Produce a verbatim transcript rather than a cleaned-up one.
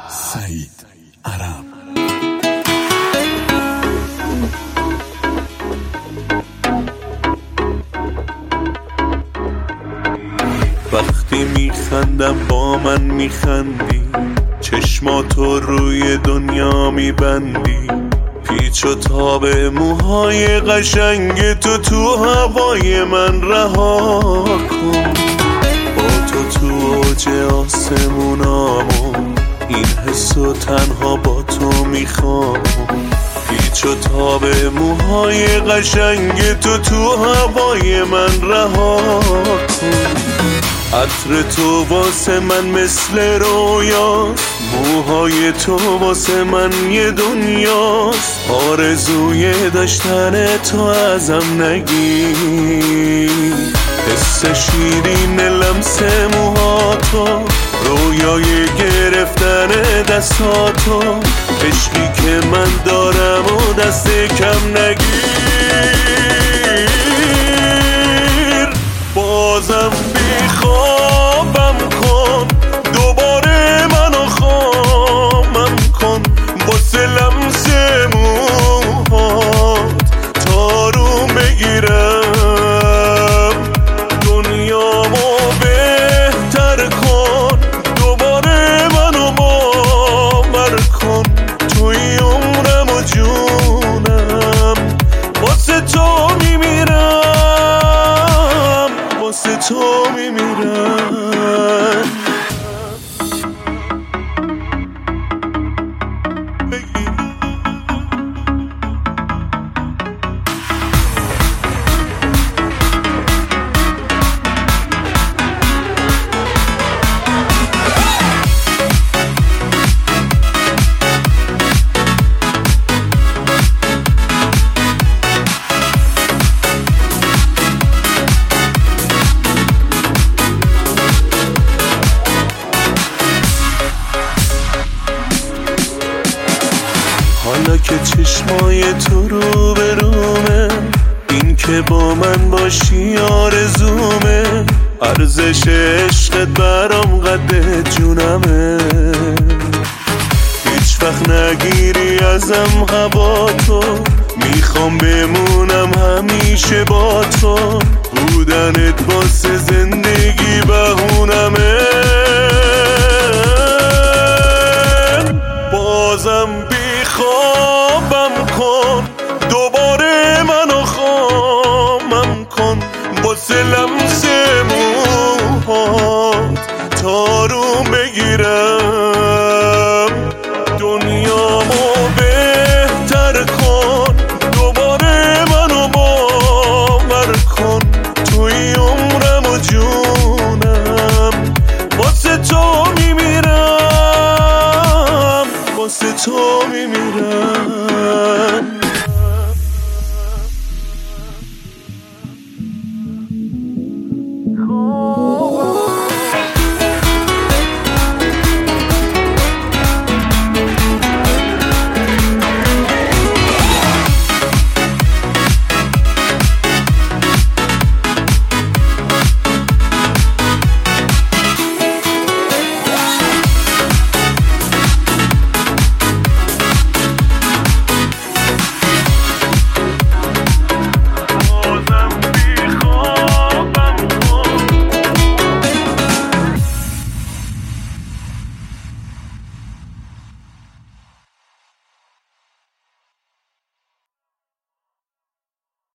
سعید عرب. وقتی میخندم با من میخندی، چشماتو روی دنیا میبندی، پیچ و تاب موهای قشنگ تو تو هوای من رها کن. با تو تو اوج آسمونامو، این حسو تنها با تو میخوام. پیچ و تاب موهای قشنگ تو تو هوای من رها کن. عطر تو واسه من مثل رویاست، موهای تو واسه من یه دنیاست. آرزوی داشتن تو ازم نگیر، حس شیرین لمس موهاتو، رویای گرفتن دستاتو، عشقی که من دارم و دست کم نگیر. بازم بیخوابم کن، دوباره منو خامم کن، واسه لمس موهات تارو بگیرم. دنیامو بهتر کن، دوباره منو باور کن، توی عمرم و جونم واسه تو میمیرم، واسه تو میمیرم. حالا که چشمای تو رو به رومه، این که با من باشی آرزومه. ارزش عشقت برام قد جونمه، هیچ وقت نگیری ازم هوا تو. میخوام بمونم همیشه با تو، بودنت واسه زندگی بهونمه.